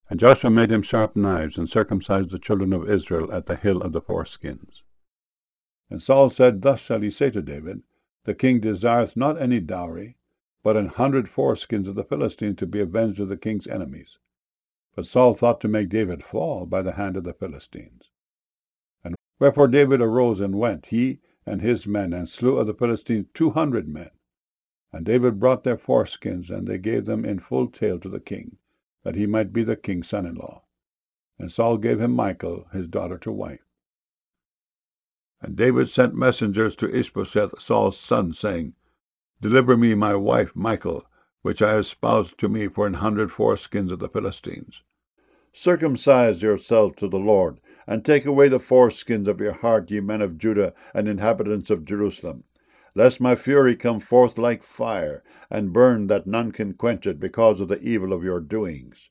And Joshua made him sharp knives, and circumcised the children of Israel at the hill of the foreskins. And Saul said, Thus shall ye say to David, The king desireth not any dowry, but 100 foreskins of the Philistines to be avenged of the king's enemies. But Saul thought to make David fall by the hand of the Philistines. And wherefore David arose and went, he and his men, and slew of the Philistines 200 men. And David brought their foreskins, and they gave them in full tale to the king, that he might be the king's son-in-law. And Saul gave him Michal, his daughter, to wife. And David sent messengers to Ishbosheth, Saul's son, saying, Deliver me my wife Michal, which I espoused to me for 100 foreskins of the Philistines. Circumcise yourselves to the Lord, and take away the foreskins of your heart, ye men of Judah and inhabitants of Jerusalem, lest my fury come forth like fire, and burn that none can quench it, because of the evil of your doings.